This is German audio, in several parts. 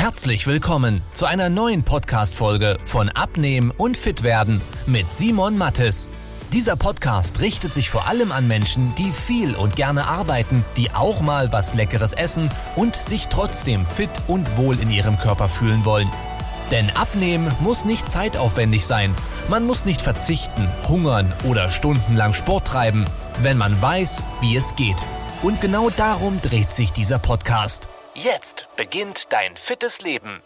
Herzlich willkommen zu einer neuen Podcast-Folge von Abnehmen und Fitwerden mit Simon Mattes. Dieser Podcast richtet sich vor allem an Menschen, die viel und gerne arbeiten, die auch mal was Leckeres essen und sich trotzdem fit und wohl in ihrem Körper fühlen wollen. Denn Abnehmen muss nicht zeitaufwendig sein. Man muss nicht verzichten, hungern oder stundenlang Sport treiben, wenn man weiß, wie es geht. Und genau darum dreht sich dieser Podcast. Jetzt beginnt dein fittes Leben.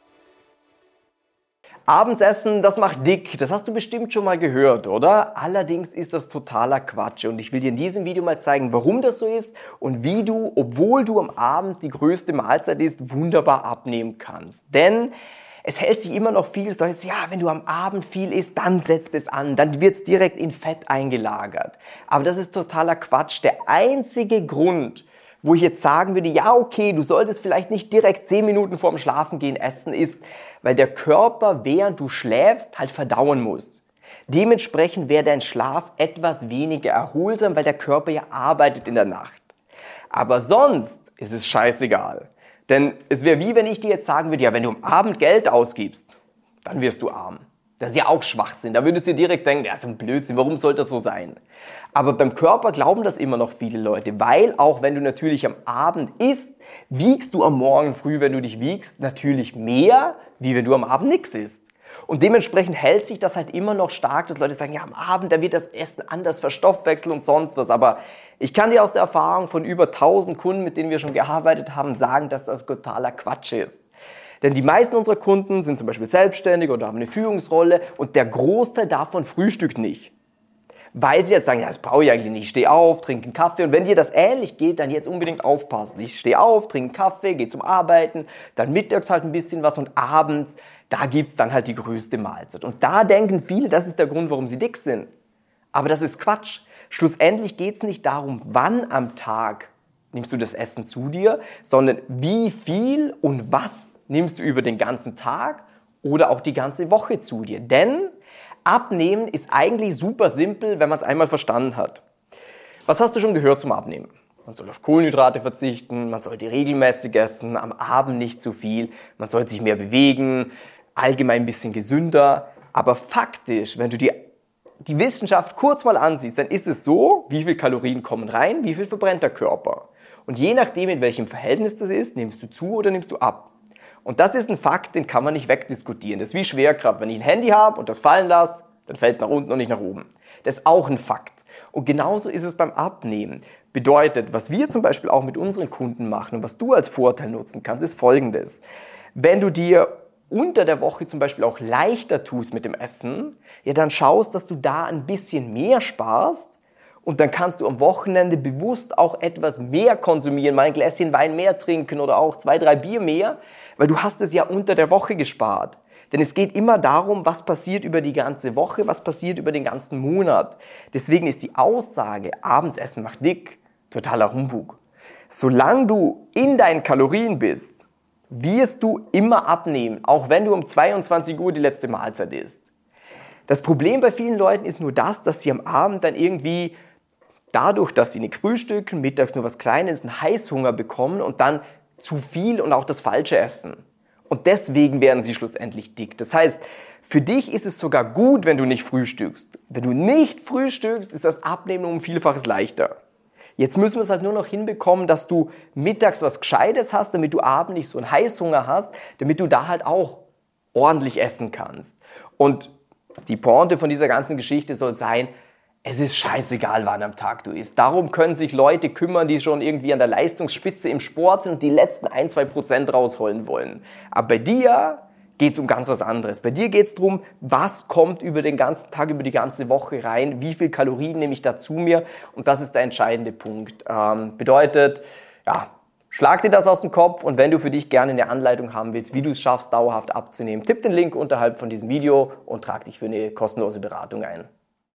Abends essen, das macht dick. Das hast du bestimmt schon mal gehört, oder? Allerdings ist das totaler Quatsch. Und ich will dir in diesem Video mal zeigen, warum das so ist und wie du, obwohl du am Abend die größte Mahlzeit isst, wunderbar abnehmen kannst. Denn es hält sich immer noch viel, so ja, wenn du am Abend viel isst, dann setzt es an, dann wird es direkt in Fett eingelagert. Aber das ist totaler Quatsch. Der einzige Grund, wo ich jetzt sagen würde, ja okay, du solltest vielleicht nicht direkt 10 Minuten vorm Schlafengehen essen, ist, weil der Körper, während du schläfst, halt verdauen muss. Dementsprechend wäre dein Schlaf etwas weniger erholsam, weil der Körper ja arbeitet in der Nacht. Aber sonst ist es scheißegal. Denn es wäre wie, wenn ich dir jetzt sagen würde, ja, wenn du am Abend Geld ausgibst, dann wirst du arm. Das ist ja auch Schwachsinn. Da würdest du dir direkt denken, das ist ein Blödsinn, warum soll das so sein? Aber beim Körper glauben das immer noch viele Leute, weil auch wenn du natürlich am Abend isst, wiegst du am Morgen früh, wenn du dich wiegst, natürlich mehr, wie wenn du am Abend nichts isst. Und dementsprechend hält sich das halt immer noch stark, dass Leute sagen, ja, am Abend, da wird das Essen anders verstoffwechselt und sonst was. Aber ich kann dir aus der Erfahrung von über 1000 Kunden, mit denen wir schon gearbeitet haben, sagen, dass das totaler Quatsch ist. Denn die meisten unserer Kunden sind zum Beispiel selbstständig oder haben eine Führungsrolle und der Großteil davon frühstückt nicht. Weil sie jetzt sagen, ja, das brauche ich eigentlich nicht. Ich stehe auf, trinke einen Kaffee und wenn dir das ähnlich geht, dann jetzt unbedingt aufpassen. Ich stehe auf, trinke einen Kaffee, gehe zum Arbeiten, dann mittags halt ein bisschen was und abends, da gibt's dann halt die größte Mahlzeit. Und da denken viele, das ist der Grund, warum sie dick sind. Aber das ist Quatsch. Schlussendlich geht's nicht darum, wann am Tag nimmst du das Essen zu dir, sondern wie viel und was nimmst du über den ganzen Tag oder auch die ganze Woche zu dir. Denn Abnehmen ist eigentlich super simpel, wenn man es einmal verstanden hat. Was hast du schon gehört zum Abnehmen? Man soll auf Kohlenhydrate verzichten, man sollte regelmäßig essen, am Abend nicht zu viel, man sollte sich mehr bewegen, allgemein ein bisschen gesünder. Aber faktisch, wenn du dir die Wissenschaft kurz mal ansiehst, dann ist es so, wie viel Kalorien kommen rein, wie viel verbrennt der Körper. Und je nachdem, in welchem Verhältnis das ist, nimmst du zu oder nimmst du ab. Und das ist ein Fakt, den kann man nicht wegdiskutieren. Das ist wie Schwerkraft. Wenn ich ein Handy habe und das fallen lasse, dann fällt es nach unten und nicht nach oben. Das ist auch ein Fakt. Und genauso ist es beim Abnehmen. Bedeutet, was wir zum Beispiel auch mit unseren Kunden machen und was du als Vorteil nutzen kannst, ist Folgendes. Wenn du dir unter der Woche zum Beispiel auch leichter tust mit dem Essen, ja, dann schaust, dass du da ein bisschen mehr sparst und dann kannst du am Wochenende bewusst auch etwas mehr konsumieren, mal ein Gläschen Wein mehr trinken oder auch 2, 3 Bier mehr, weil du hast es ja unter der Woche gespart. Denn es geht immer darum, was passiert über die ganze Woche, was passiert über den ganzen Monat. Deswegen ist die Aussage, abends essen macht dick, totaler Humbug. Solange du in deinen Kalorien bist, wirst du immer abnehmen, auch wenn du um 22 Uhr die letzte Mahlzeit isst. Das Problem bei vielen Leuten ist nur das, dass sie am Abend dann irgendwie dadurch, dass sie nicht frühstücken, mittags nur was Kleines, einen Heißhunger bekommen und dann zu viel und auch das Falsche essen. Und deswegen werden sie schlussendlich dick. Das heißt, für dich ist es sogar gut, wenn du nicht frühstückst. Wenn du nicht frühstückst, ist das Abnehmen um ein Vielfaches leichter. Jetzt müssen wir es halt nur noch hinbekommen, dass du mittags was Gescheites hast, damit du abends nicht so einen Heißhunger hast, damit du da halt auch ordentlich essen kannst. Und die Pointe von dieser ganzen Geschichte soll sein, es ist scheißegal, wann am Tag du isst. Darum können sich Leute kümmern, die schon irgendwie an der Leistungsspitze im Sport sind und die letzten 1-2% rausholen wollen. Aber bei dir geht es um ganz was anderes. Bei dir geht es darum, was kommt über den ganzen Tag, über die ganze Woche rein, wie viel Kalorien nehme ich da zu mir und das ist der entscheidende Punkt. Bedeutet, ja, schlag dir das aus dem Kopf und wenn du für dich gerne eine Anleitung haben willst, wie du es schaffst, dauerhaft abzunehmen, tipp den Link unterhalb von diesem Video und trag dich für eine kostenlose Beratung ein.